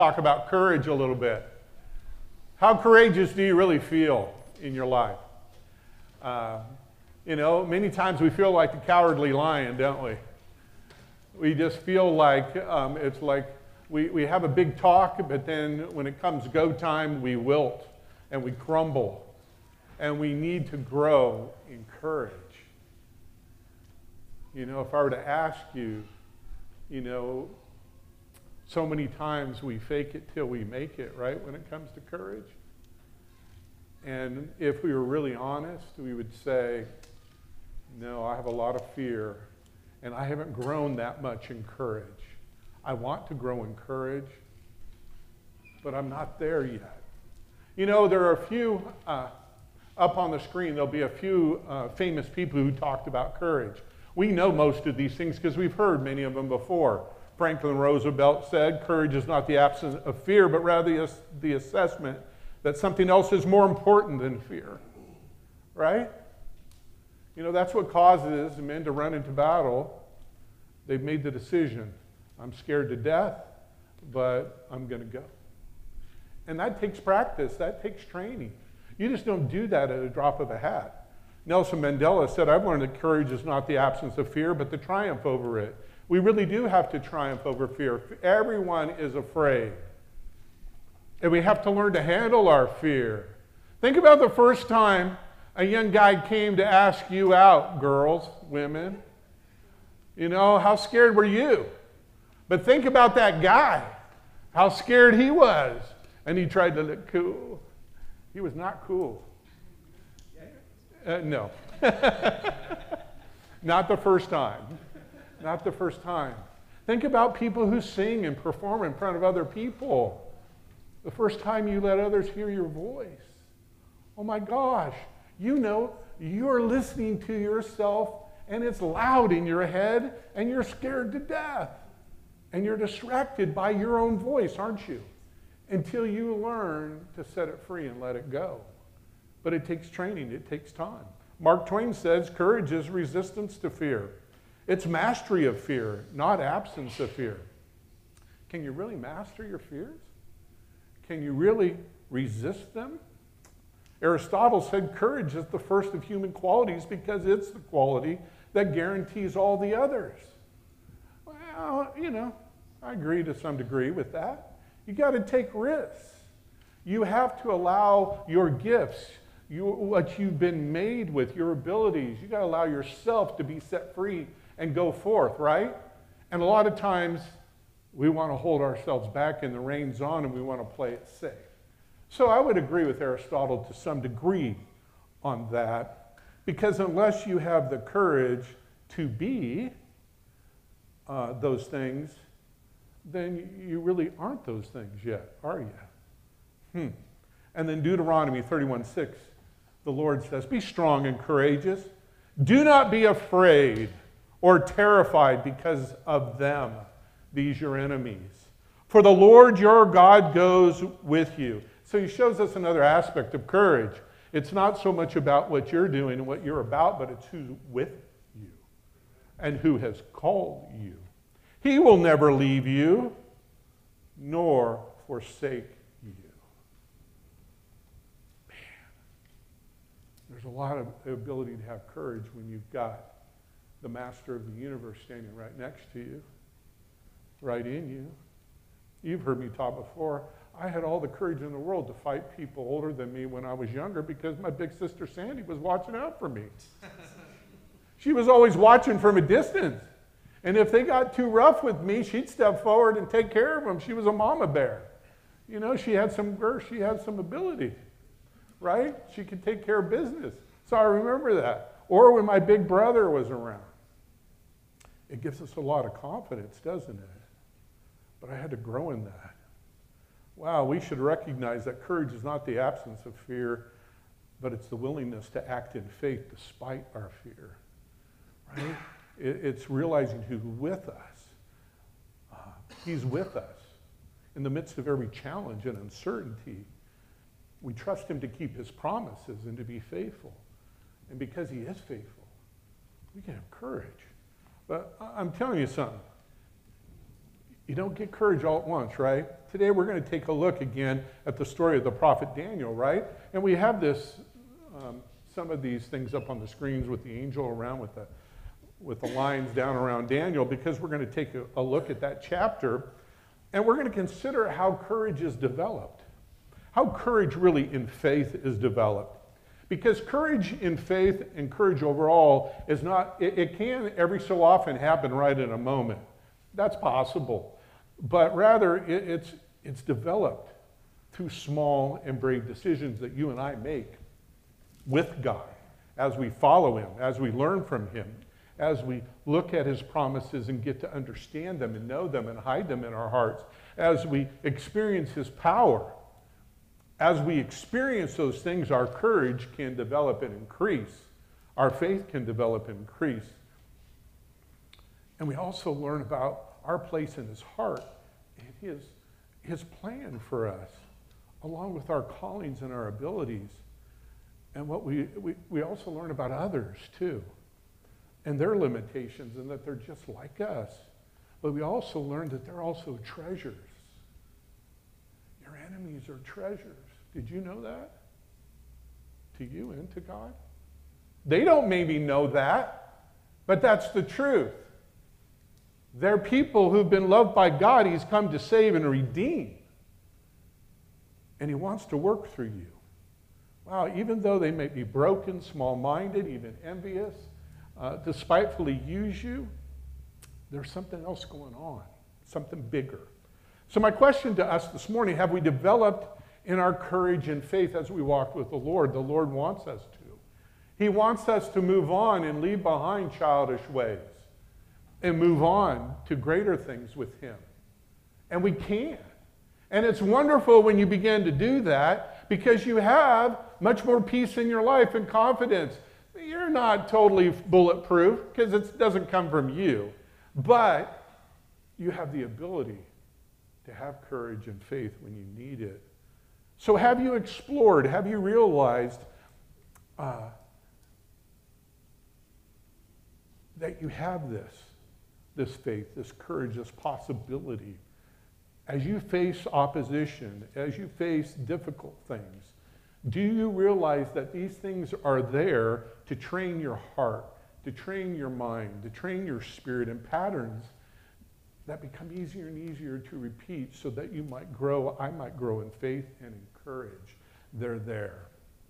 Talk about courage a little bit. How courageous do you really feel in your life? Many times we feel like the cowardly lion, don't we? We just feel like it's like we have a big talk, but then when it comes go time, we wilt and we crumble. And we need to grow in courage. If I were to ask you, so many times we fake it till we make it, right, when it comes to courage. And if we were really honest, we would say, no, I have a lot of fear, and I haven't grown that much in courage. I want to grow in courage, but I'm not there yet. There are a few, up on the screen, there'll be a few famous people who talked about courage. We know most of these things because we've heard many of them before. Franklin Roosevelt said, courage is not the absence of fear, but rather the assessment that something else is more important than fear, right? That's what causes men to run into battle. They've made the decision, I'm scared to death, but I'm going to go. And that takes practice, that takes training. You just don't do that at a drop of a hat. Nelson Mandela said, I've learned that courage is not the absence of fear, but the triumph over it. We really do have to triumph over fear. Everyone is afraid. And we have to learn to handle our fear. Think about the first time a young guy came to ask you out, girls, women. How scared were you? But think about that guy, how scared he was. And he tried to look cool. He was not cool. No. Not the first time. Not the first time. Think about people who sing and perform in front of other people. The first time you let others hear your voice. Oh my gosh. You're listening to yourself and it's loud in your head and you're scared to death. And you're distracted by your own voice, aren't you? Until you learn to set it free and let it go. But it takes training, it takes time. Mark Twain says, courage is resistance to fear. It's mastery of fear, not absence of fear. Can you really master your fears? Can you really resist them? Aristotle said courage is the first of human qualities because it's the quality that guarantees all the others. Well, I agree to some degree with that. You got to take risks. You have to allow your gifts, what you've been made with, your abilities. You got to allow yourself to be set free and go forth, right? And a lot of times we want to hold ourselves back and the reins on and we want to play it safe. So I would agree with Aristotle to some degree on that, because unless you have the courage to be those things, then you really aren't those things yet, are you? And then Deuteronomy 31:6, the Lord says, be strong and courageous. Do not be afraid or terrified because of them, these your enemies. For the Lord your God goes with you. So he shows us another aspect of courage. It's not so much about what you're doing and what you're about, but it's who's with you and who has called you. He will never leave you nor forsake you. Man, there's a lot of ability to have courage when you've got the master of the universe standing right next to you, right in you. You've heard me talk before. I had all the courage in the world to fight people older than me when I was younger because my big sister Sandy was watching out for me. She was always watching from a distance. And if they got too rough with me, she'd step forward and take care of them. She was a mama bear. She had some ability, right? She could take care of business. So I remember that. Or when my big brother was around. It gives us a lot of confidence, doesn't it? But I had to grow in that. Wow, we should recognize that courage is not the absence of fear, but it's the willingness to act in faith despite our fear, right? It's realizing who's with us. He's with us. In the midst of every challenge and uncertainty, we trust him to keep his promises and to be faithful. And because he is faithful, we can have courage. But I'm telling you something. You don't get courage all at once, right? Today we're going to take a look again at the story of the prophet Daniel, right? And we have this, some of these things up on the screens with the angel around with the lines down around Daniel, because we're going to take a look at that chapter, and we're going to consider how courage is developed, how courage really in faith is developed. Because courage in faith and courage overall is not, it can every so often happen right in a moment. That's possible. But rather, it's developed through small and brave decisions that you and I make with God as we follow him, as we learn from him, as we look at his promises and get to understand them and know them and hide them in our hearts, as we experience his power. As we experience those things, our courage can develop and increase. Our faith can develop and increase. And we also learn about our place in his heart and his plan for us, along with our callings and our abilities. And what we also learn about others, too, and their limitations, and that they're just like us. But we also learn that they're also treasures. Your enemies are treasures. Did you know that? To you and to God? They don't maybe know that, but that's the truth. They're people who've been loved by God. He's come to save and redeem. And he wants to work through you. Wow, even though they may be broken, small-minded, even envious, despitefully use you, there's something else going on, something bigger. So my question to us this morning, have we developed in our courage and faith as we walk with the Lord? The Lord wants us to. He wants us to move on and leave behind childish ways and move on to greater things with him. And we can. And it's wonderful when you begin to do that, because you have much more peace in your life and confidence. You're not totally bulletproof, because it doesn't come from you. But you have the ability to have courage and faith when you need it. So have you explored, have you realized that you have this faith, this courage, this possibility? As you face opposition, as you face difficult things, do you realize that these things are there to train your heart, to train your mind, to train your spirit in patterns that become easier and easier to repeat, so that you might grow, I might grow in faith and in courage? They're there.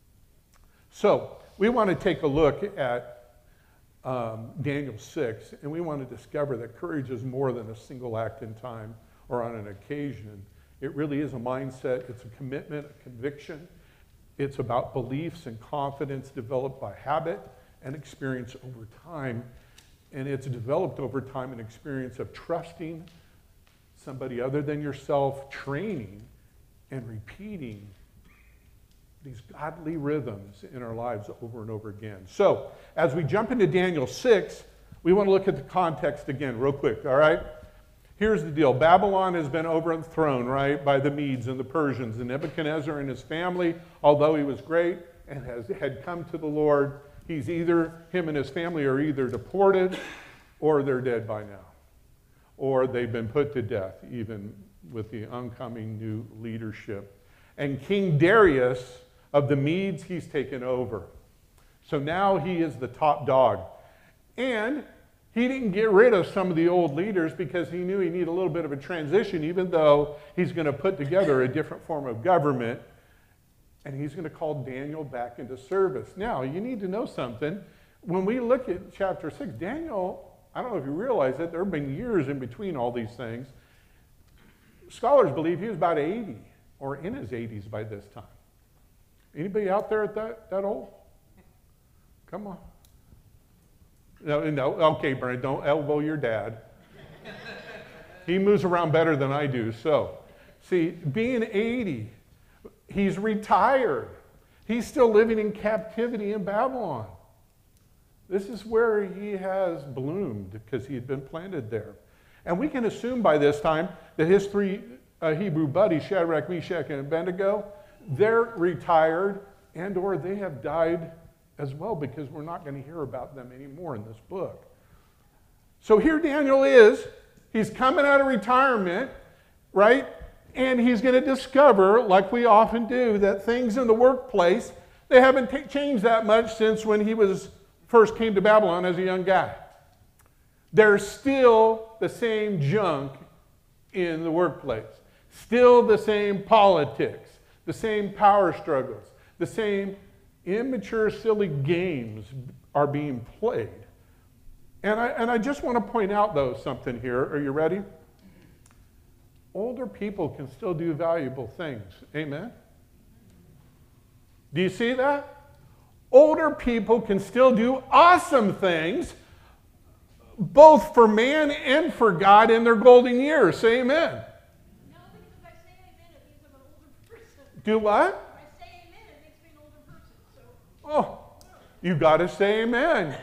So we want to take a look at Daniel 6, and we want to discover that courage is more than a single act in time or on an occasion. It really is a mindset. It's a commitment, a conviction. It's about beliefs and confidence developed by habit and experience over time. And it's developed over time an experience of trusting somebody other than yourself, training and repeating these godly rhythms in our lives over and over again. So, as we jump into Daniel 6, we want to look at the context again real quick, all right? Here's the deal. Babylon has been overthrown, right, by the Medes and the Persians. And Nebuchadnezzar and his family, although he was great and had come to the Lord, him and his family are either deported or they're dead by now. Or they've been put to death, even with the oncoming new leadership. And King Darius of the Medes, he's taken over. So now he is the top dog. And he didn't get rid of some of the old leaders, because he knew he needed a little bit of a transition, even though he's going to put together a different form of government. And he's going to call Daniel back into service. Now, you need to know something. When we look at chapter 6, Daniel, I don't know if you realize it, there have been years in between all these things. Scholars believe he was about 80 or in his 80s by this time. Anybody out there at that old? Come on. No, okay, Brian, don't elbow your dad. He moves around better than I do. So, see, being 80, he's retired. He's still living in captivity in Babylon. This is where he has bloomed, because he had been planted there. And we can assume by this time that his three Hebrew buddies, Shadrach, Meshach, and Abednego, they're retired, and or they have died as well, because we're not going to hear about them anymore in this book. So here Daniel is, He's coming out of retirement, right? And he's going to discover, like we often do, that things in the workplace, they haven't changed that much since when he first came to Babylon as a young guy. There's still the same junk in the workplace. Still the same politics, the same power struggles, the same immature, silly games are being played. And I just want to point out, though, something here. Are you ready? Older people can still do valuable things. Amen? Do you see that? Older people can still do awesome things, both for man and for God in their golden years. Say amen. No, because if I say amen, it means I'm an older person. Do what? If I say amen, it makes me an older person. So. Oh, you got to say amen.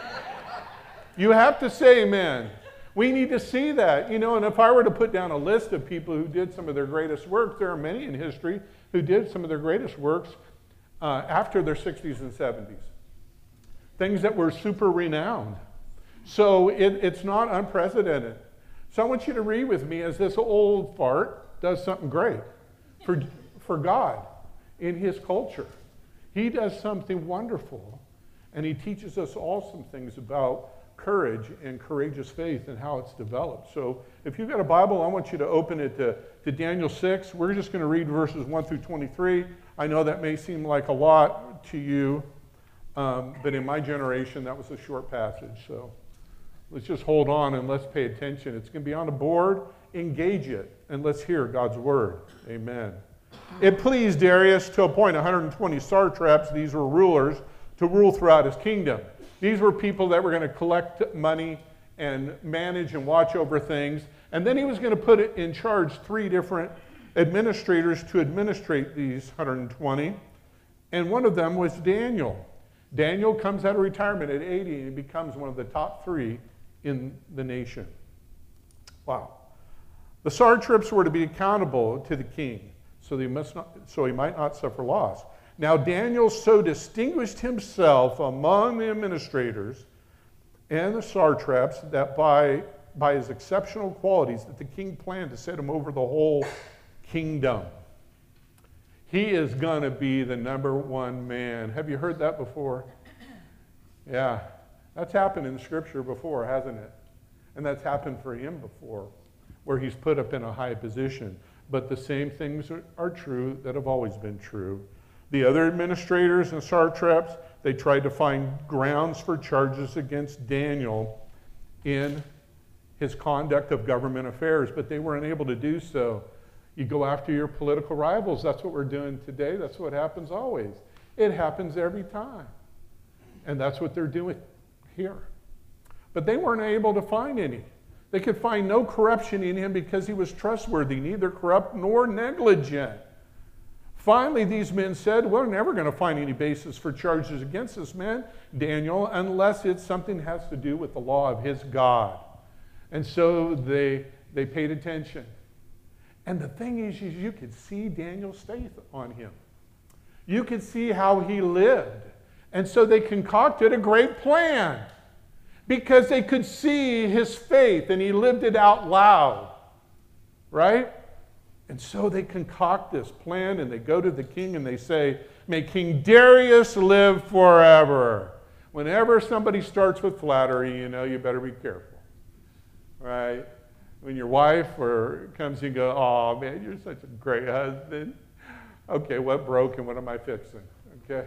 You have to say amen. We need to see that. You know, and if I were to put down a list of people who did some of their greatest work, there are many in history who did some of their greatest works after their 60s and 70s. Things that were super renowned. So it's not unprecedented. So I want you to read with me as this old fart does something great for God in his culture. He does something wonderful, and he teaches us all some things about courage and courageous faith and how it's developed. So if you've got a Bible, I want you to open it to Daniel 6. We're just going to read verses 1 through 23. I know that may seem like a lot to you, but in my generation, that was a short passage. So let's just hold on and let's pay attention. It's going to be on the board. Engage it, and let's hear God's word. Amen. It pleased Darius to appoint 120 satraps, these were rulers, to rule throughout his kingdom. These were people that were going to collect money and manage and watch over things. And then he was going to put in charge 3 different administrators to administrate these 120. And one of them was Daniel. Daniel comes out of retirement at 80 and he becomes one of the top 3 in the nation. Wow. The satraps were to be accountable to the king, so he might not suffer loss. Now Daniel so distinguished himself among the administrators and the satraps that by his exceptional qualities that the king planned to set him over the whole kingdom. He is going to be the #1 man. Have you heard that before? Yeah, that's happened in Scripture before, hasn't it? And that's happened for him before, where he's put up in a high position. But the same things are true that have always been true. The other administrators and satraps, they tried to find grounds for charges against Daniel in his conduct of government affairs, but they weren't able to do so. You go after your political rivals. That's what we're doing today. That's what happens always. It happens every time. And that's what they're doing here. But they weren't able to find any. They could find no corruption in him because he was trustworthy, neither corrupt nor negligent. Finally, these men said, we're never going to find any basis for charges against this man, Daniel, unless it's something that has to do with the law of his God. And so they paid attention. And the thing is you could see Daniel's faith on him. You could see how he lived. And so they concocted a great plan because they could see his faith and he lived it out loud, right? And so they concoct this plan and they go to the king and they say, may King Darius live forever. Whenever somebody starts with flattery, you know, you better be careful, right? When your wife comes and goes, oh man, you're such a great husband. Okay, what broke and what am I fixing? Okay.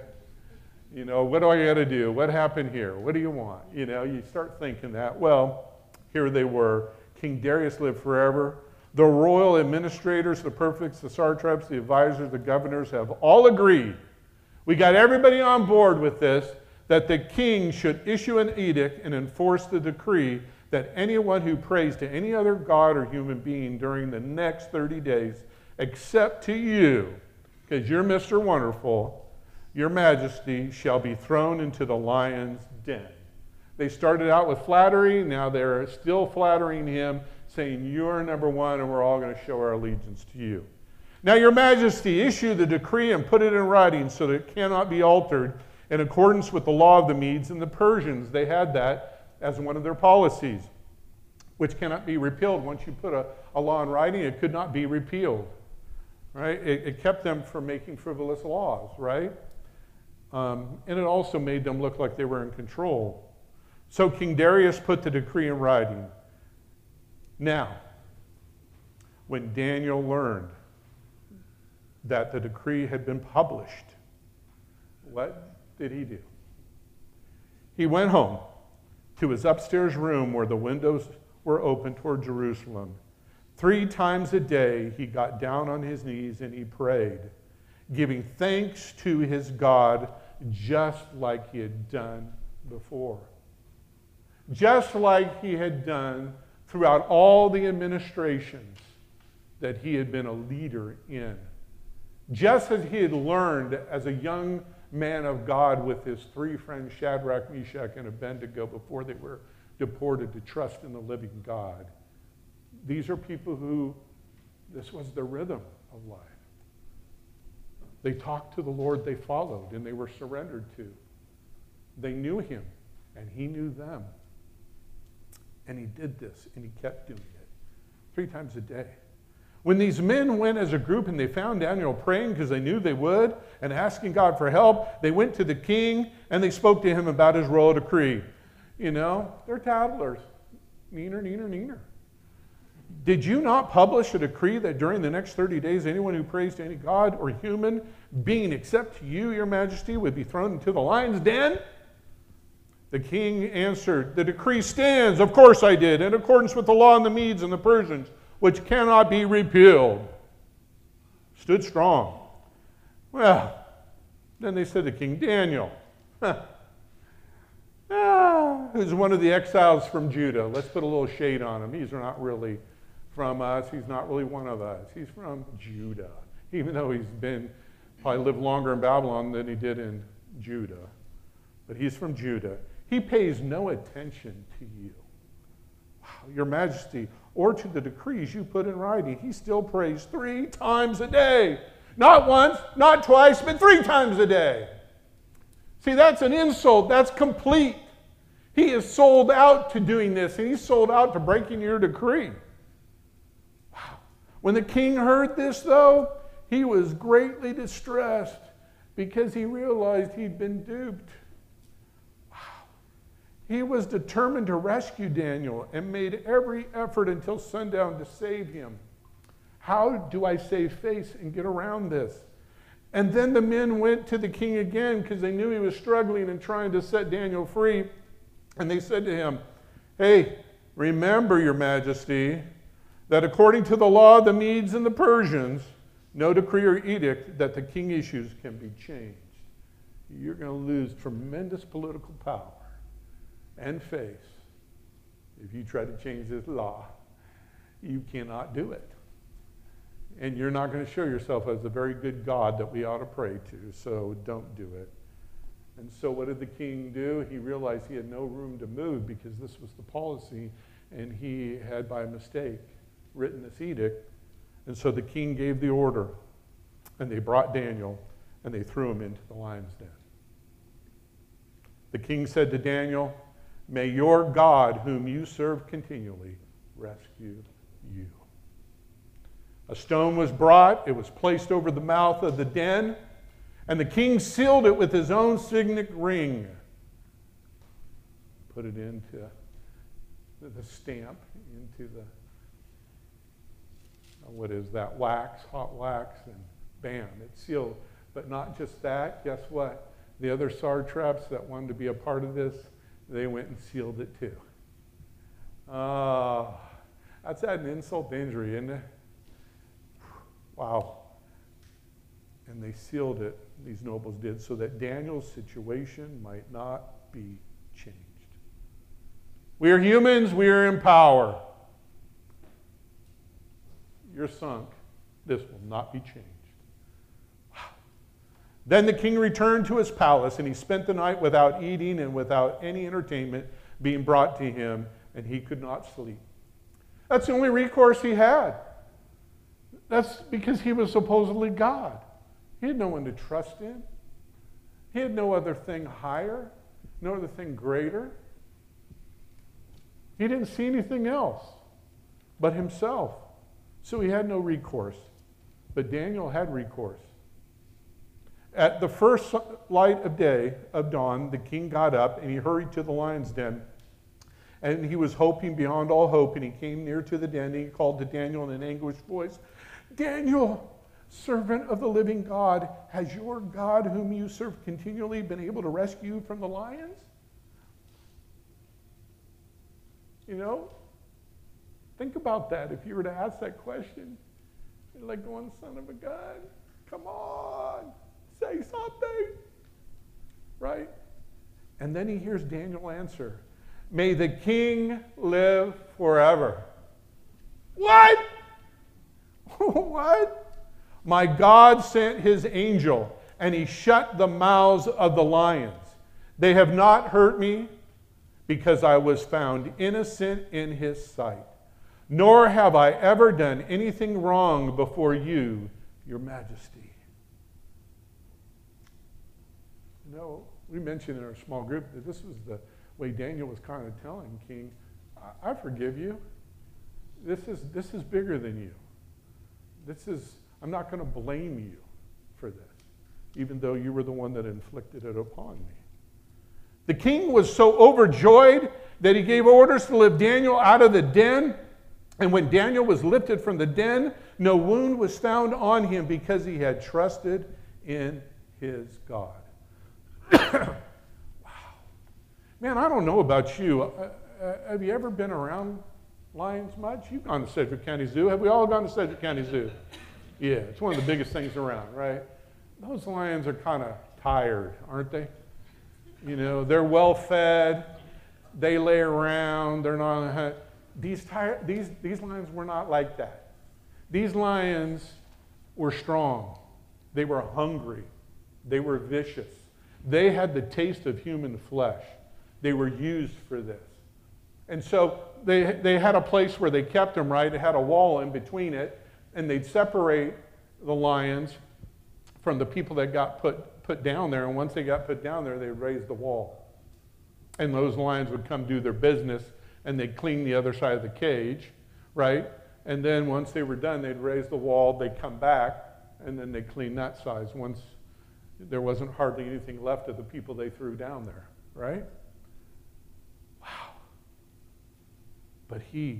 You know, what do I got to do? What happened here? What do you want? You know, you start thinking that. Well, here they were. King Darius lived forever. The royal administrators, the prefects, the satraps, the advisors, the governors have all agreed. We got everybody on board with this, that the king should issue an edict and enforce the decree that anyone who prays to any other god or human being during the next 30 days, except to you, because you're Mr. Wonderful, your majesty shall be thrown into the lion's den. They started out with flattery, now they're still flattering him, saying you're #1 and we're all going to show our allegiance to you. Now your majesty, issue the decree and put it in writing so that it cannot be altered in accordance with the law of the Medes and the Persians. They had that as one of their policies. which cannot be repealed. Once you put a law in writing, it could not be repealed, right? It kept them from making frivolous laws, right? And it also made them look like they were in control. So King Darius put the decree in writing. Now, when Daniel learned that the decree had been published, what did he do? He went home to his upstairs room where the windows were open toward Jerusalem. 3 times a day he got down on his knees and he prayed, giving thanks to his God just like he had done before. Just like he had done throughout all the administrations that he had been a leader in. Just as he had learned as a young man of God with his 3 friends, Shadrach, Meshach, and Abednego, before they were deported to trust in the living God. These are people who, this was the rhythm of life. They talked to the Lord they followed and they were surrendered to. They knew him and he knew them. And he did this and he kept doing it 3 times a day. When these men went as a group and they found Daniel praying because they knew they would and asking God for help, they went to the king and they spoke to him about his royal decree. You know, they're tattlers. Neener, neener, neener. Did you not publish a decree that during the next 30 days anyone who prays to any god or human being except to you, your majesty, would be thrown into the lion's den? The king answered, the decree stands. Of course I did, in accordance with the law of the Medes and the Persians, which cannot be repealed. Stood strong. Well, then they said to King Daniel, who's one of the exiles from Judah. Let's put a little shade on him. He's not really from us. He's not really one of us. He's from Judah, even though he's probably lived longer in Babylon than he did in Judah. But he's from Judah. He pays no attention to you, wow, your majesty, or to the decrees you put in writing. He still prays 3 times a day. Not once, not twice, but 3 times a day. See, that's an insult. That's complete. He is sold out to doing this, and he's sold out to breaking your decree. Wow. When the king heard this, though, he was greatly distressed because he realized he'd been duped. Wow. He was determined to rescue Daniel and made every effort until sundown to save him. How do I save face and get around this? And then the men went to the king again because they knew he was struggling and trying to set Daniel free. And they said to him, hey, remember, your majesty, that according to the law of the Medes and the Persians, no decree or edict that the king issues can be changed. You're going to lose tremendous political power and face if you try to change this law. You cannot do it. And you're not going to show yourself as a very good God that we ought to pray to, so don't do it. And so what did the king do? He realized he had no room to move because this was the policy, and he had, by mistake, written this edict. And so the king gave the order, and they brought Daniel, and they threw him into the lion's den. The king said to Daniel, may your God, whom you serve continually, rescue you. A stone was brought. It was placed over the mouth of the den. And the king sealed it with his own signet ring. Put it into the stamp, into the, what is that, wax, hot wax, and bam, it's sealed. But not just that, guess what? The other satraps that wanted to be a part of this, they went and sealed it too. That's an insult to injury, isn't it? Wow. And they sealed it, these nobles did, so that Daniel's situation might not be changed. We are humans, we are in power. You're sunk. This will not be changed. Wow. Then the king returned to his palace, and he spent the night without eating and without any entertainment being brought to him, and he could not sleep. That's the only recourse he had. That's because he was supposedly God. He had no one to trust in. He had no other thing higher, no other thing greater. He didn't see anything else but himself. So he had no recourse. But Daniel had recourse. At the first light of day, of dawn, the king got up and he hurried to the lion's den. And he was hoping beyond all hope, and he came near to the den and he called to Daniel in an anguished voice, Daniel, servant of the living God, has your God whom you serve continually been able to rescue you from the lions? You know, think about that. If you were to ask that question, you're like going, son of a gun, come on, say something, right? And then he hears Daniel answer, may the king live forever. What? What? My God sent his angel, and he shut the mouths of the lions. They have not hurt me, because I was found innocent in his sight. Nor have I ever done anything wrong before you, your majesty. You know, we mentioned in our small group that this was the way Daniel was kind of telling King, I forgive you. This is bigger than you. I'm not going to blame you for this, even though you were the one that inflicted it upon me. The king was so overjoyed that he gave orders to lift Daniel out of the den. And when Daniel was lifted from the den, no wound was found on him because he had trusted in his God. Wow. Man, I don't know about you. Have you ever been around lions much? You've gone to Sedgwick County Zoo. Have we all gone to Sedgwick County Zoo? Yeah, it's one of the biggest things around, right? Those lions are kind of tired, aren't they? You know, they're well fed. They lay around. They're not on a hunt. These lions were not like that. These lions were strong. They were hungry. They were vicious. They had the taste of human flesh. They were used for this. And so they had a place where they kept them, right? It had a wall in between it, and they'd separate the lions from the people that got put down there. And once they got put down there, they'd raise the wall. And those lions would come do their business, and they'd clean the other side of the cage, right? And then once they were done, they'd raise the wall, they'd come back, and then they'd clean that side once there wasn't hardly anything left of the people they threw down there, right? Wow. But he,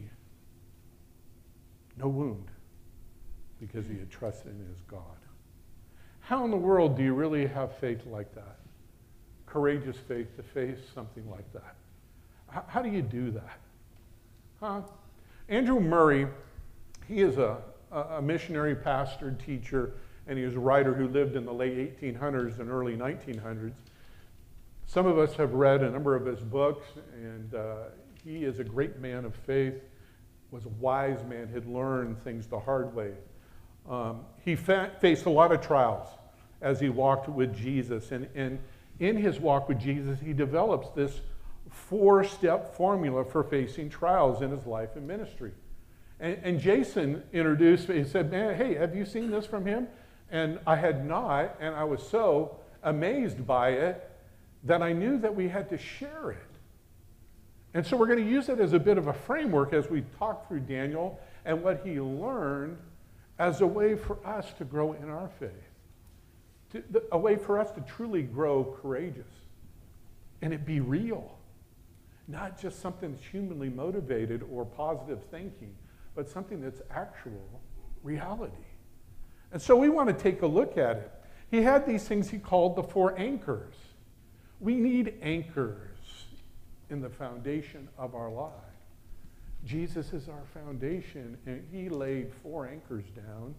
no wound, because he had trusted in his God. How in the world do you really have faith like that? Courageous faith to face something like that. How do you do that? Huh? Andrew Murray, he is a missionary, pastor, teacher, and he was a writer who lived in the late 1800s and early 1900s. Some of us have read a number of his books, and he is a great man of faith, was a wise man, had learned things the hard way. He faced a lot of trials as he walked with Jesus, and in his walk with Jesus, he develops this 4-step formula for facing trials in his life and ministry. And Jason introduced me, he said, man, hey, have you seen this from him? And I had not, and I was so amazed by it that I knew that we had to share it. And so we're going to use it as a bit of a framework as we talk through Daniel and what he learned as a way for us to grow in our faith, a way for us to truly grow courageous and it be real, not just something that's humanly motivated or positive thinking, but something that's actual reality. And so we want to take a look at it. He had these things he called the 4 anchors. We need anchors in the foundation of our life. Jesus is our foundation, and he laid 4 anchors down,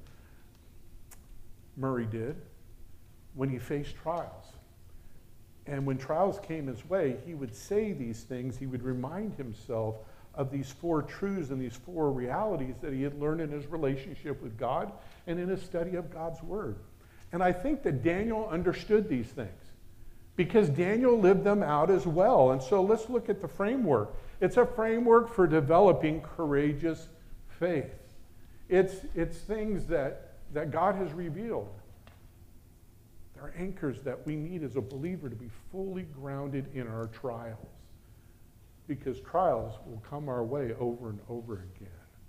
Murray did, when he faced trials. And when trials came his way, he would say these things. He would remind himself of these 4 truths and these 4 realities that he had learned in his relationship with God and in his study of God's Word. And I think that Daniel understood these things because Daniel lived them out as well. And so let's look at the framework. It's a framework for developing courageous faith. It's things that God has revealed. There are anchors that we need as a believer to be fully grounded in our trials. because trials will come our way over and over again.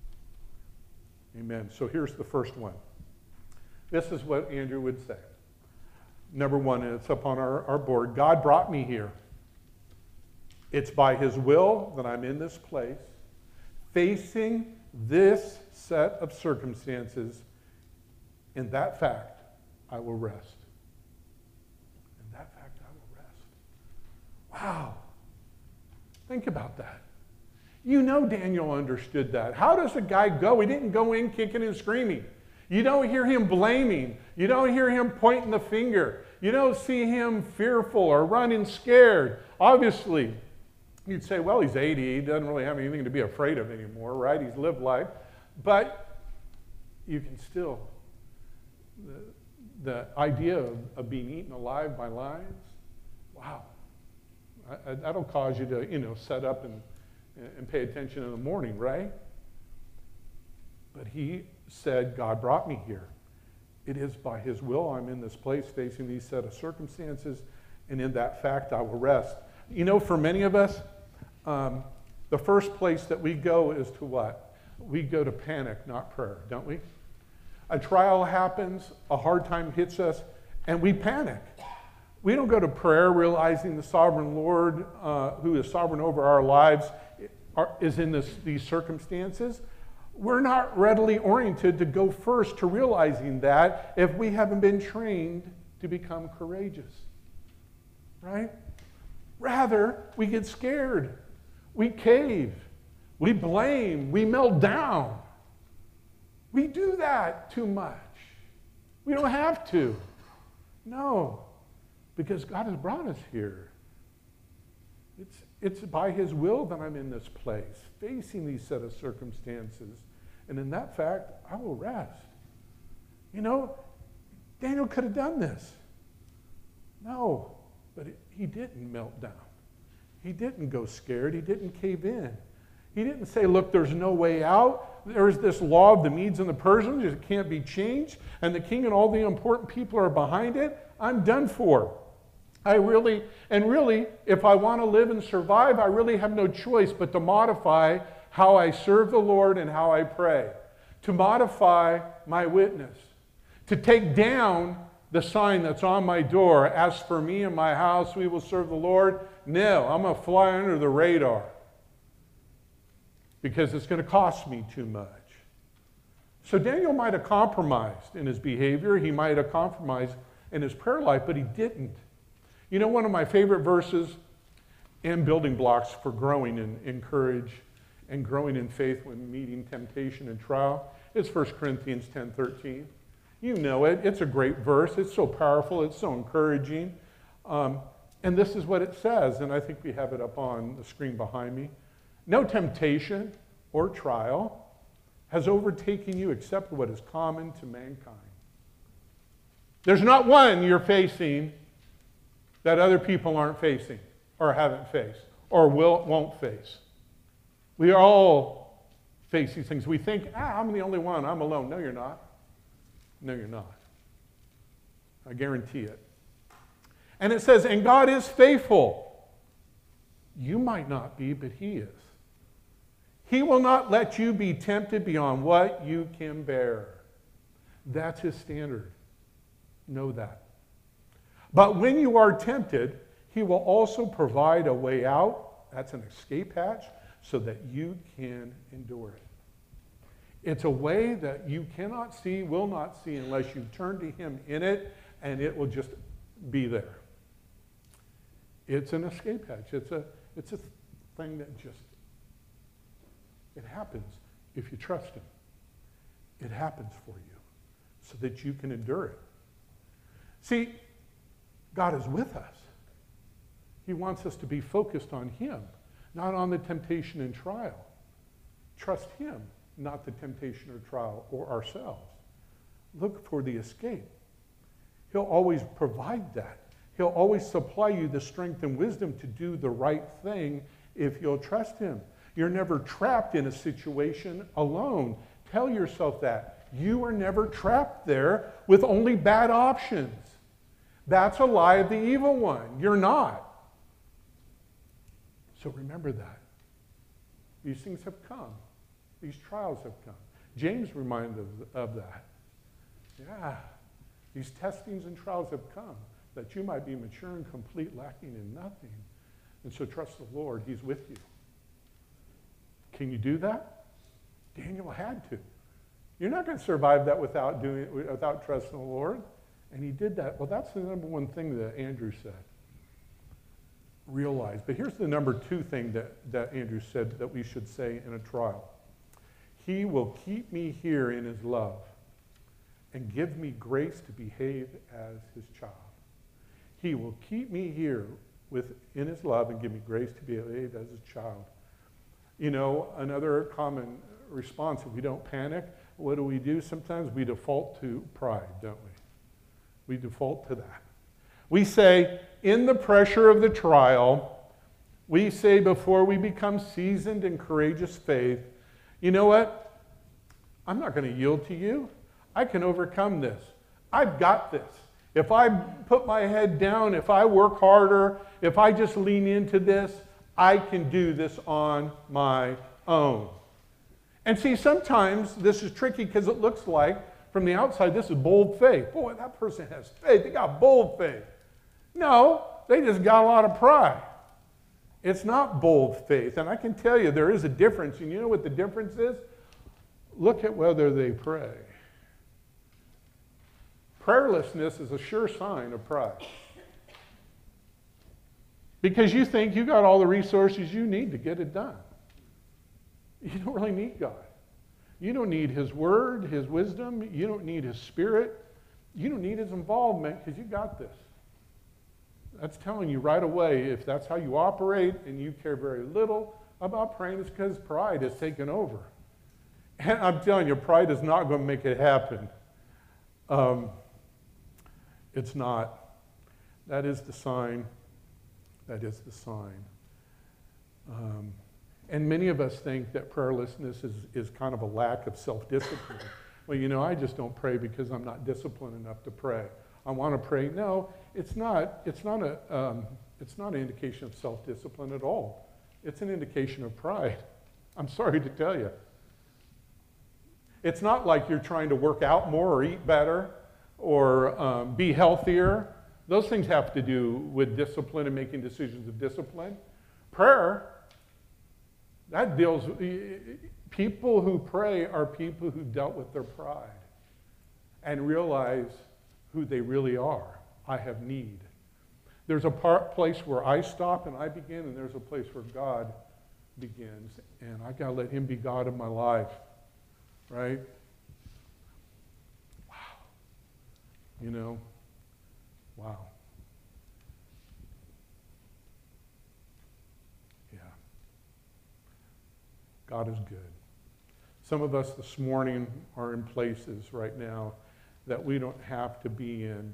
Amen. So here's the first one. This is what Andrew would say. Number one, and it's up on our board. God brought me here. It's by his will that I'm in this place, facing this set of circumstances. In that fact, I will rest. In that fact, I will rest. Wow. Think about that. You know Daniel understood that. How does a guy go? He didn't go in kicking and screaming. You don't hear him blaming. You don't hear him pointing the finger. You don't see him fearful or running scared. Obviously, you'd say, well, he's 80. He doesn't really have anything to be afraid of anymore, right? He's lived life. But you can still, the idea of being eaten alive by lions, wow. That'll cause you to, set up and pay attention in the morning, right? But he said, God brought me here. It is by his will I'm in this place facing these set of circumstances, and in that fact I will rest. For many of us, the first place that we go is to what? We go to panic, not prayer, don't we? A trial happens, a hard time hits us, and we panic. We don't go to prayer realizing the sovereign Lord, who is sovereign over our lives, is in these circumstances. We're not readily oriented to go first to realizing that if we haven't been trained to become courageous, right? Rather, we get scared. We cave. We blame. We melt down. We do that too much. We don't have to. No, because God has brought us here. It's by his will that I'm in this place, facing these set of circumstances. And in that fact, I will rest. Daniel could have done this. No, but he didn't melt down. He didn't go scared. He didn't cave in. He didn't say, look, there's no way out. There's this law of the Medes and the Persians. It can't be changed. And the king and all the important people are behind it. I'm done for. Really, if I want to live and survive, I really have no choice but to modify how I serve the Lord and how I pray. To modify my witness. To take down the sign that's on my door, as for me and my house, we will serve the Lord. No, I'm going to fly under the radar. Because it's going to cost me too much. So Daniel might have compromised in his behavior. He might have compromised in his prayer life, but he didn't. One of my favorite verses and building blocks for growing in courage and growing in faith when meeting temptation and trial is 1 Corinthians 10:13. You know it. It's a great verse. It's so powerful. It's so encouraging. And this is what it says, and I think we have it up on the screen behind me. No temptation or trial has overtaken you except what is common to mankind. There's not one you're facing that other people aren't facing or haven't faced or won't face. We all face these things. We think, I'm the only one. I'm alone. No, you're not. No, you're not. I guarantee it. And it says, and God is faithful. You might not be, but he is. He will not let you be tempted beyond what you can bear. That's his standard. Know that. But when you are tempted, he will also provide a way out. That's an escape hatch so that you can endure it. It's a way that you cannot see, will not see unless you turn to him in it, and it will just be there. It's an escape hatch. It's a thing that it happens if you trust him. It happens for you so that you can endure it. See, God is with us. He wants us to be focused on him, not on the temptation and trial. Trust him, not the temptation or trial or ourselves. Look for the escape. He'll always provide that. He'll always supply you the strength and wisdom to do the right thing if you'll trust him. You're never trapped in a situation alone. Tell yourself that. You are never trapped there with only bad options. That's a lie of the evil one. You're not. So remember that. These things have come. These trials have come. James reminded of that. Yeah, these testings and trials have come, that you might be mature and complete, lacking in nothing. And so trust the Lord. He's with you. Can you do that? Daniel had to. You're not going to survive that without trusting the Lord. And he did that. Well, that's the number one thing that Andrew said. Realize. But here's the number two thing that Andrew said that we should say in a trial. He will keep me here in his love and give me grace to behave as his child. He will keep me here in his love and give me grace to behave as his child. You know, another common response, if we don't panic, what do? Sometimes we default to pride, don't we? We default to that. We say, in the pressure of the trial, we say before we become seasoned in courageous faith, you know what? I'm not going to yield to you. I can overcome this. I've got this. If I put my head down, if I work harder, if I just lean into this, I can do this on my own. And see, sometimes this is tricky because it looks like, from the outside, this is bold faith. Boy, that person has faith. They got bold faith. No, they just got a lot of pride. It's not bold faith. And I can tell you there is a difference. And you know what the difference is? Look at whether they pray. Prayerlessness is a sure sign of pride. Because you think you got all the resources you need to get it done. You don't really need God. You don't need his word, his wisdom. You don't need his spirit. You don't need his involvement because you got this. That's telling you right away, if that's how you operate and you care very little about praying, it's because pride has taken over. And I'm telling you, pride is not going to make it happen. It's not. That is the sign. That is the sign. And many of us think that prayerlessness is kind of a lack of self-discipline. Well, you know, I just don't pray because I'm not disciplined enough to pray. I want to pray. No, it's not an indication of self-discipline at all. It's an indication of pride. I'm sorry to tell you. It's not like you're trying to work out more or eat better or be healthier. Those things have to do with discipline and making decisions of discipline. Prayer, that deals with, people who pray are people who dealt with their pride and realize who they really are. I have need. There's a place where I stop and I begin, and there's a place where God begins. And I got to let him be God of my life. Right? Wow. You know? Wow. Yeah. God is good. Some of us this morning are in places right now that we don't have to be in.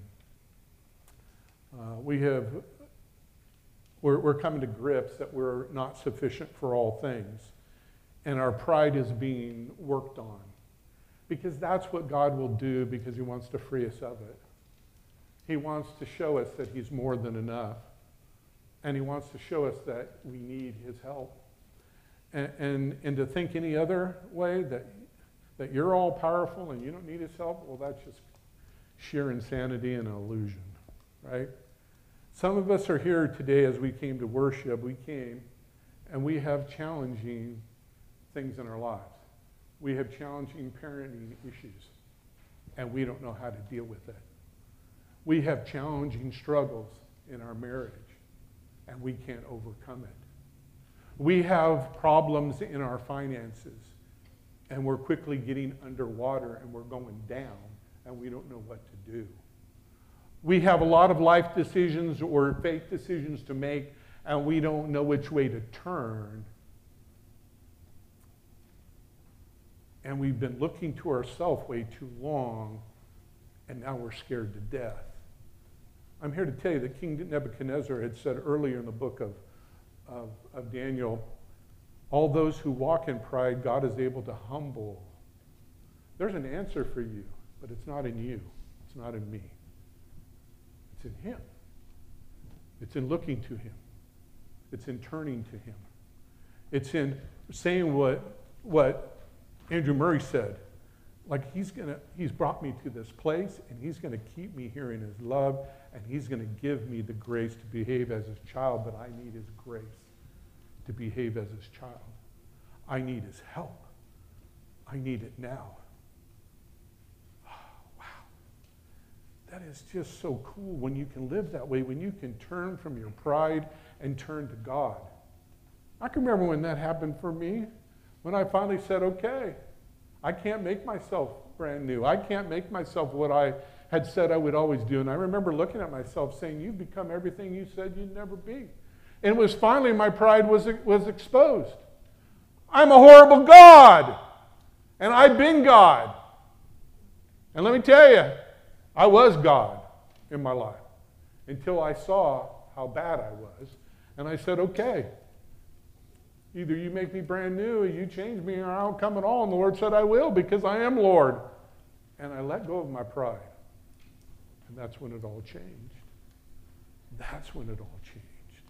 We're coming to grips that we're not sufficient for all things. And our pride is being worked on. Because that's what God will do, because he wants to free us of it. He wants to show us that he's more than enough. And he wants to show us that we need his help. And to think any other way, that you're all powerful and you don't need his help, well, that's just sheer insanity and an illusion, right? Some of us are here today as we came to worship. We came and we have challenging things in our lives. We have challenging parenting issues, and we don't know how to deal with it. We have challenging struggles in our marriage, and we can't overcome it. We have problems in our finances, and we're quickly getting underwater, and we're going down, and we don't know what to do. We have a lot of life decisions or faith decisions to make, and we don't know which way to turn. And we've been looking to ourselves way too long, and now we're scared to death. I'm here to tell you that King Nebuchadnezzar had said earlier in the book of Daniel, all those who walk in pride, God is able to humble. There's an answer for you, but it's not in you. It's not in me. It's in him. It's in looking to him. It's in turning to him. It's in saying what Andrew Murray said. Like he's brought me to this place, and he's going to keep me here in his love, and he's going to give me the grace to behave as his child, but I need his grace to behave as his child. I need his help. I need it now. Wow. That is just so cool when you can live that way, when you can turn from your pride and turn to God. I can remember when that happened for me, when I finally said, okay, I can't make myself brand new. I can't make myself what I had said I would always do. And I remember looking at myself saying, you've become everything you said you'd never be. And it was finally my pride was exposed. I'm a horrible God. And I've been God. And let me tell you, I was God in my life until I saw how bad I was. And I said, okay, either you make me brand new or you change me or I don't come at all. And the Lord said, I will, because I am Lord. And I let go of my pride. And that's when it all changed. That's when it all changed.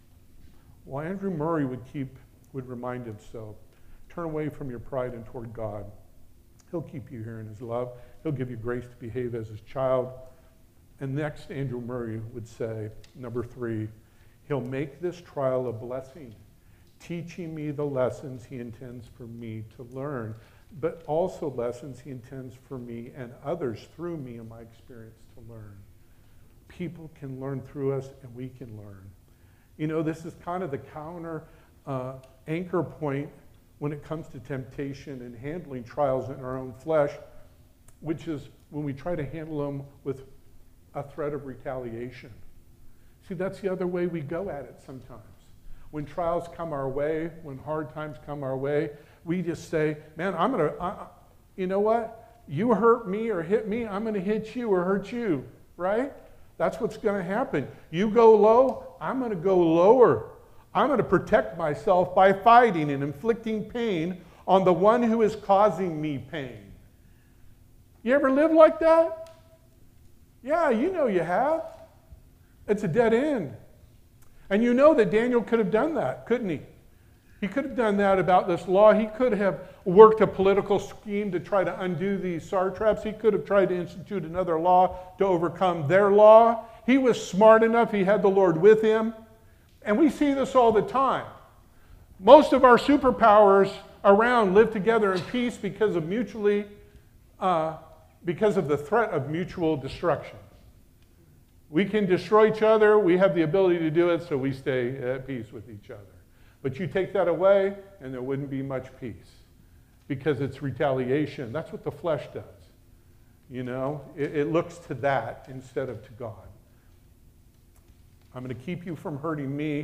Well, Andrew Murray would remind us so. Turn away from your pride and toward God. He'll keep you here in his love. He'll give you grace to behave as his child. And next, Andrew Murray would say, number 3, he'll make this trial a blessing, teaching me the lessons he intends for me to learn, but also lessons he intends for me and others through me in my experience to learn. People can learn through us, and we can learn. You know, this is kind of the counter anchor point when it comes to temptation and handling trials in our own flesh, which is when we try to handle them with a threat of retaliation. See, that's the other way we go at it sometimes. When trials come our way, when hard times come our way, we just say, man, you know what? You hurt me or hit me, I'm going to hit you or hurt you, right? That's what's going to happen. You go low, I'm going to go lower. I'm going to protect myself by fighting and inflicting pain on the one who is causing me pain. You ever live like that? Yeah, you know you have. It's a dead end. And you know that Daniel could have done that, couldn't he? He could have done that about this law. He could have worked a political scheme to try to undo these satraps. He could have tried to institute another law to overcome their law. He was smart enough. He had the Lord with him. And we see this all the time. Most of our superpowers around live together in peace because of the threat of mutual destruction. We can destroy each other. We have the ability to do it, so we stay at peace with each other. But you take that away, and there wouldn't be much peace because it's retaliation. That's what the flesh does. You know, it looks to that instead of to God. I'm going to keep you from hurting me.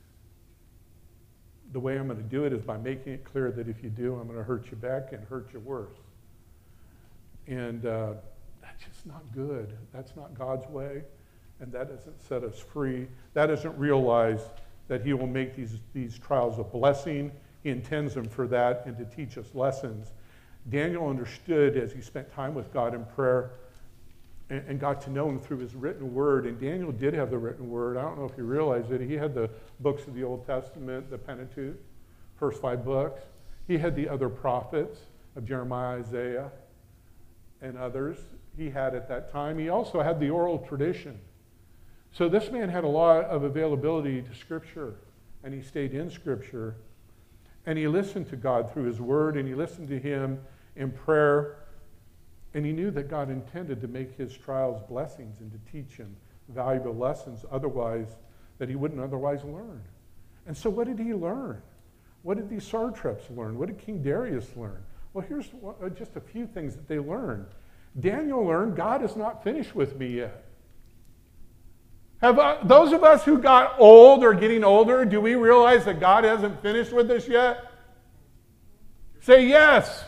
The way I'm going to do it is by making it clear that if you do, I'm going to hurt you back and hurt you worse. And that's just not good. That's not God's way. And that doesn't set us free. That doesn't realize that he will make these trials a blessing. He intends them for that and to teach us lessons. Daniel understood as he spent time with God in prayer and got to know him through his written word. And Daniel did have the written word. I don't know if you realize it. He had the books of the Old Testament, the Pentateuch, first 5 books. He had the other prophets of Jeremiah, Isaiah, and others he had at that time. He also had the oral tradition. So this man had a lot of availability to Scripture, and he stayed in Scripture, and he listened to God through his word, and he listened to him in prayer, and he knew that God intended to make his trials blessings and to teach him valuable lessons that he wouldn't otherwise learn. And so what did he learn? What did these satraps learn? What did King Darius learn? Well, here's just a few things that they learned. Daniel learned, God is not finished with me yet. Have those of us who got old or getting older, do we realize that God hasn't finished with us yet? Say yes.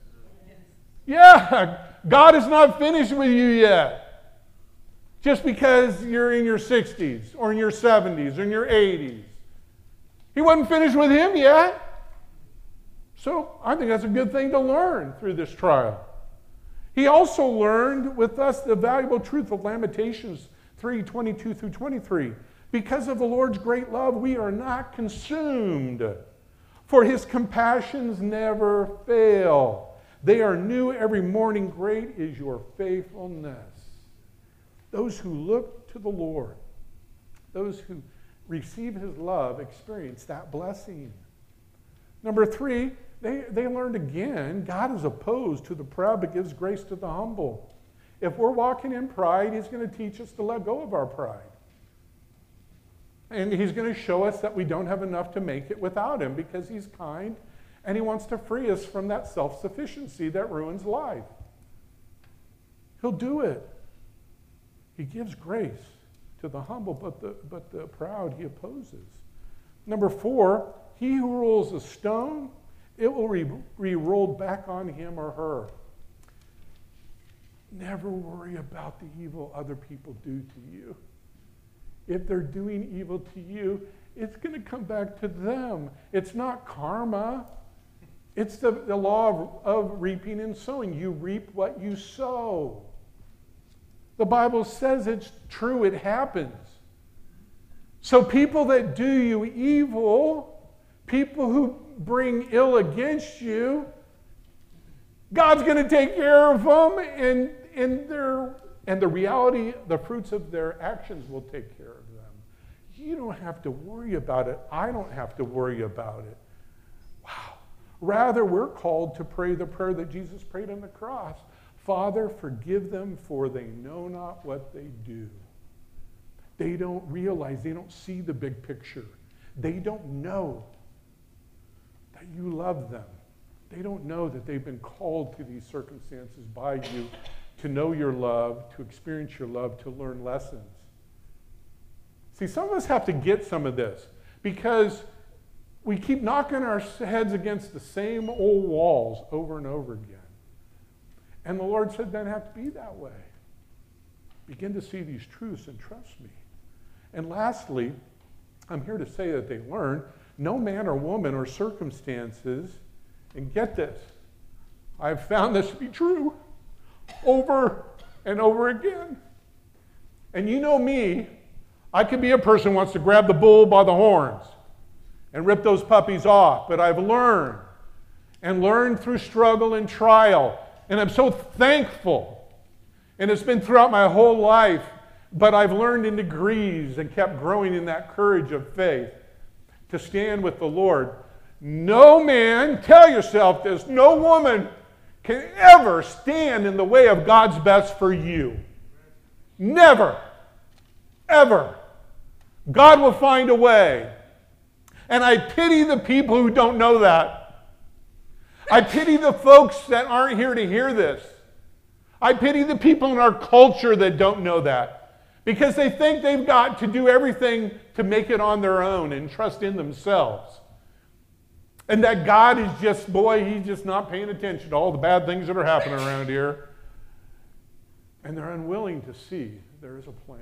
Yeah, God is not finished with you yet. Just because you're in your 60s or in your 70s or in your 80s. He wasn't finished with him yet. So I think that's a good thing to learn through this trial. He also learned with us the valuable truth of Lamentations 3:22 through 23. Because of the Lord's great love, we are not consumed, For his compassions never fail. They are new every morning. Great is your faithfulness. Those who look to the Lord, those who receive his love, experience that blessing. Number 3, they learned again, God is opposed to the proud but gives grace to the humble. If we're walking in pride, he's going to teach us to let go of our pride. And he's going to show us that we don't have enough to make it without him because he's kind and he wants to free us from that self-sufficiency that ruins life. He'll do it. He gives grace to the humble, but the proud he opposes. Number 4, he who rolls a stone, it will be rolled back on him or her. Never worry about the evil other people do to you. If they're doing evil to you, it's going to come back to them. It's not karma. It's the law of reaping and sowing. You reap what you sow. The Bible says it's true. It happens. So people that do you evil, people who bring ill against you, God's going to take care of them, and the reality, the fruits of their actions will take care of them. You don't have to worry about it. I don't have to worry about it. Wow. Rather, we're called to pray the prayer that Jesus prayed on the cross. Father, forgive them, for they know not what they do. They don't realize, they don't see the big picture. They don't know that you love them. They don't know that they've been called to these circumstances by you to know your love, to experience your love, to learn lessons. See, some of us have to get some of this because we keep knocking our heads against the same old walls over and over again. And the Lord said, doesn't have to be that way. Begin to see these truths and trust me. And lastly, I'm here to say that they learn no man or woman or circumstances, and get this, I've found this to be true over and over again. And you know me, I could be a person who wants to grab the bull by the horns and rip those puppies off, but I've learned through struggle and trial, and I'm so thankful. And it's been throughout my whole life, but I've learned in degrees and kept growing in that courage of faith to stand with the Lord. No man, tell yourself this, no woman can ever stand in the way of God's best for you. Never. Ever. God will find a way. And I pity the people who don't know that. I pity the folks that aren't here to hear this. I pity the people in our culture that don't know that. Because they think they've got to do everything to make it on their own and trust in themselves. And that God is just, boy, he's just not paying attention to all the bad things that are happening around here. And they're unwilling to see there is a plan.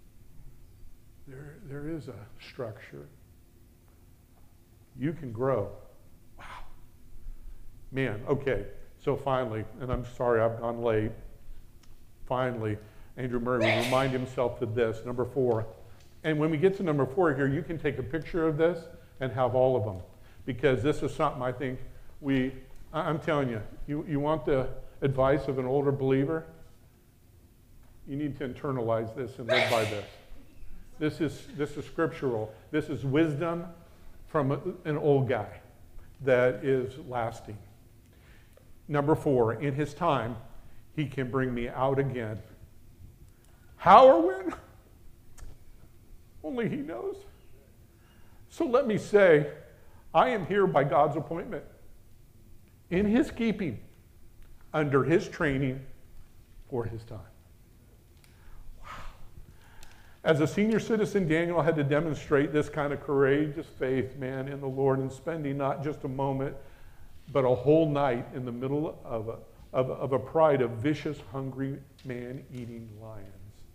There is a structure. You can grow. Wow. Man, okay. So finally, and I'm sorry I've gone late. Finally, Andrew Murray will remind himself of this, number 4. And when we get to number 4 here, you can take a picture of this and have all of them. Because this is something I think I'm telling you, you want the advice of an older believer? You need to internalize this and live by this. This is scriptural. This is wisdom from an old guy that is lasting. Number 4, in his time, he can bring me out again. How or when? Only he knows. So let me say, I am here by God's appointment, in his keeping, under his training, for his time. Wow. As a senior citizen, Daniel had to demonstrate this kind of courageous faith, man, in the Lord, and spending not just a moment, but a whole night in the middle of a pride of vicious, hungry man-eating lions.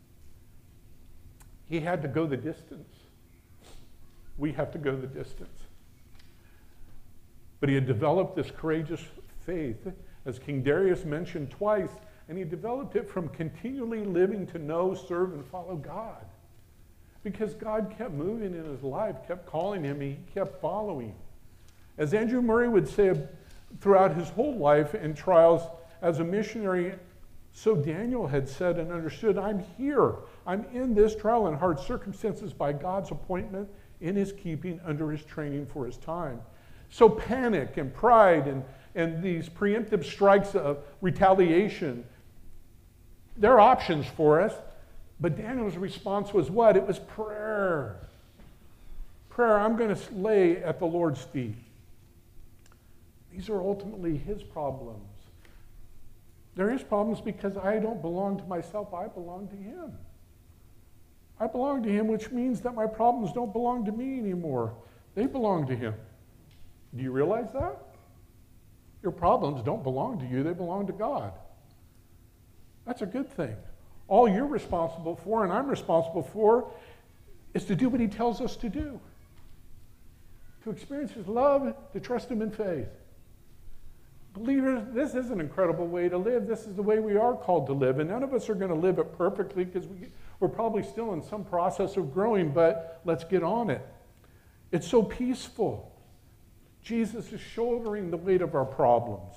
He had to go the distance. We have to go the distance. But he had developed this courageous faith, as King Darius mentioned twice, and he developed it from continually living to know, serve, and follow God. Because God kept moving in his life, kept calling him, he kept following. As Andrew Murray would say throughout his whole life in trials as a missionary, so Daniel had said and understood, I'm here. I'm in this trial in hard circumstances by God's appointment, in his keeping, under his training for his time. So panic and pride and these preemptive strikes of retaliation, they're options for us. But Daniel's response was what? It was prayer. Prayer, I'm going to lay at the Lord's feet. These are ultimately his problems. They're his problems because I don't belong to myself. I belong to him. I belong to him, which means that my problems don't belong to me anymore. They belong to him. Do you realize that? Your problems don't belong to you. They belong to God. That's a good thing. All you're responsible for and I'm responsible for is to do what he tells us to do. To experience his love, to trust him in faith. Believers, this is an incredible way to live. This is the way we are called to live. And none of us are going to live it perfectly because we're probably still in some process of growing, but let's get on it. It's so peaceful. Jesus is shouldering the weight of our problems.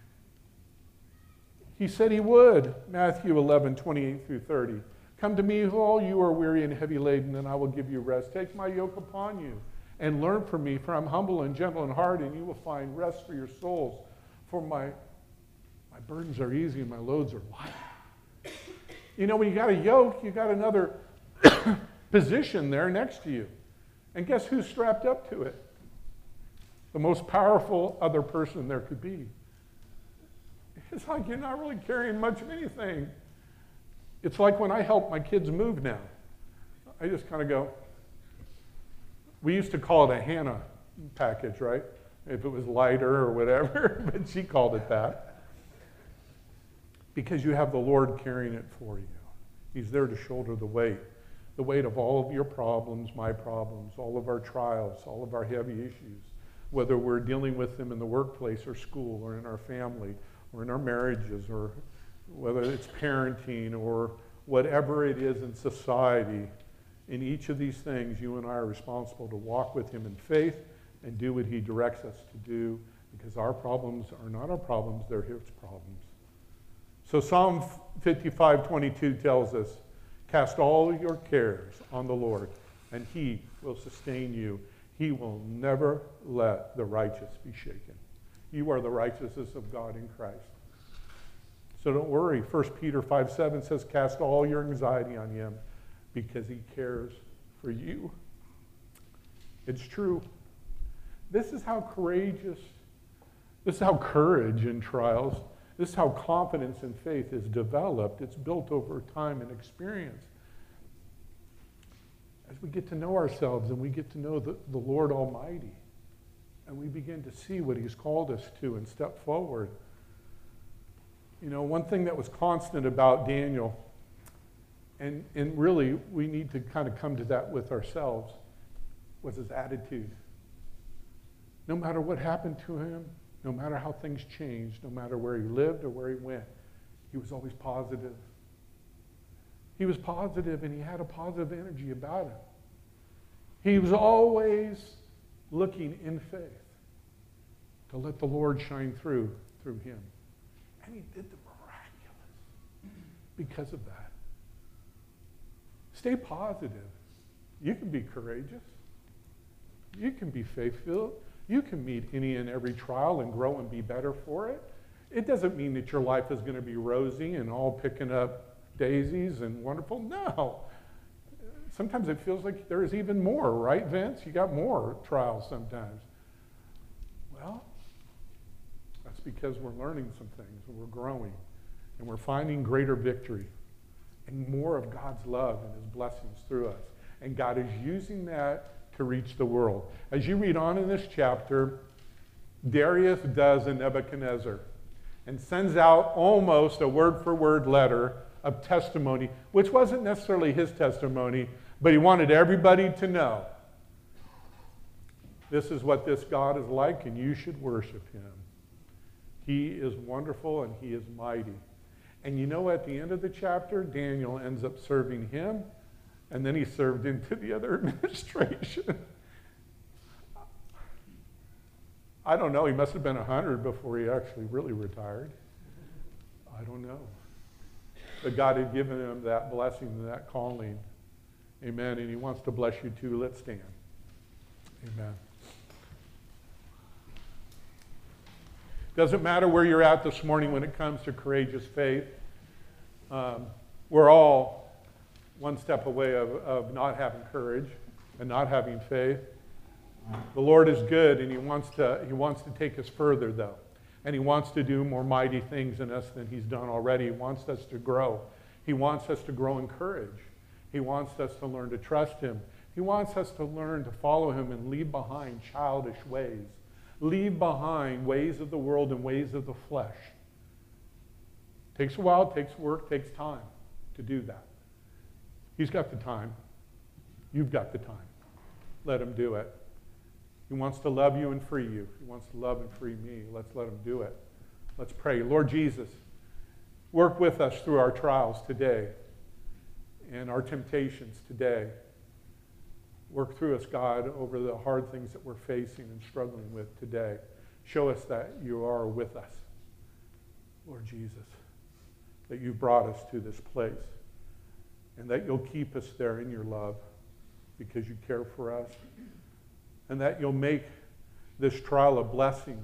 He said he would, Matthew 11, 28 through 30. Come to me, all you are weary and heavy laden, and I will give you rest. Take my yoke upon you and learn from me, for I'm humble and gentle in heart, and you will find rest for your souls. For my burdens are easy and my loads are light. You know, when you got a yoke, you got another position there next to you. And guess who's strapped up to it? The most powerful other person there could be. It's like you're not really carrying much of anything. It's like when I help my kids move now. I just kind of go, we used to call it a Hannah package, right? If it was lighter or whatever, but she called it that. Because you have the Lord carrying it for you. He's there to shoulder the weight of all of your problems, my problems, all of our trials, all of our heavy issues, whether we're dealing with them in the workplace or school or in our family or in our marriages or whether it's parenting or whatever it is in society. In each of these things, you and I are responsible to walk with him in faith and do what he directs us to do, because our problems are not our problems, they're his problems. So Psalm 55:22 tells us, cast all your cares on the Lord, and he will sustain you. He will never let the righteous be shaken. You are the righteousness of God in Christ. So don't worry. 1 Peter 5:7 says, cast all your anxiety on him because he cares for you. It's true. This is how courage in trials, this is how confidence in faith is developed. It's built over time and experience. As we get to know ourselves and we get to know the Lord Almighty, and we begin to see what he's called us to and step forward. You know, one thing that was constant about Daniel, and really we need to kind of come to that with ourselves, was his attitude. No matter what happened to him, no matter how things changed, no matter where he lived or where he went, he was always positive. He was positive and he had a positive energy about him. He was always looking in faith to let the Lord shine through him. And he did the miraculous because of that. Stay positive. You can be courageous. You can be faith-filled. You can meet any and every trial and grow and be better for it. It doesn't mean that your life is going to be rosy and all picking up daisies and wonderful. No. Sometimes it feels like there is even more, right, Vince? You got more trials sometimes. Well, that's because we're learning some things and we're growing and we're finding greater victory and more of God's love and his blessings through us. And God is using that to reach the world. As you read on in this chapter, Darius does a Nebuchadnezzar and sends out almost a word-for-word letter of testimony, which wasn't necessarily his testimony, but he wanted everybody to know. This is what this God is like, and you should worship him. He is wonderful, and he is mighty. And you know, at the end of the chapter, Daniel ends up serving him, and then he served into the other administration. I don't know. He must have been 100 before he actually really retired. I don't know. But God had given him that blessing and that calling. Amen. And he wants to bless you too. Let's stand. Amen. Doesn't matter where you're at this morning when it comes to courageous faith. We're all one step away of not having courage and not having faith. The Lord is good, and He wants to take us further, though. And He wants to do more mighty things in us than He's done already. He wants us to grow. He wants us to grow in courage. He wants us to learn to trust Him. He wants us to learn to follow Him and leave behind childish ways. Leave behind ways of the world and ways of the flesh. Takes a while, takes work, takes time to do that. He's got the time. You've got the time. Let Him do it. He wants to love you and free you. He wants to love and free me. Let's let Him do it. Let's pray. Lord Jesus, work with us through our trials today and our temptations today. Work through us, God, over the hard things that we're facing and struggling with today. Show us that you are with us, Lord Jesus, that you brought us to this place, and that you'll keep us there in your love because you care for us, and that you'll make this trial a blessing.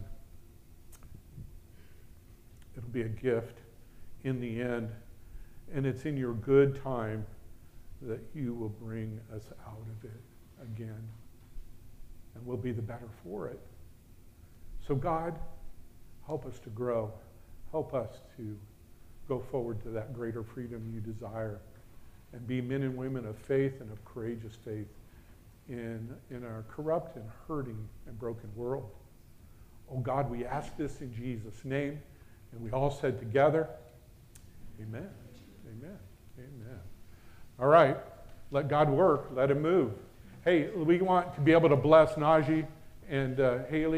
It'll be a gift in the end, and it's in your good time that you will bring us out of it again, and we'll be the better for it. So God, help us to grow. Help us to go forward to that greater freedom you desire, and be men and women of faith and of courageous faith in our corrupt and hurting and broken world. Oh God, we ask this in Jesus' name, and we all said together, amen, amen, amen. All right, let God work, let Him move. Hey, we want to be able to bless Najee and Haley.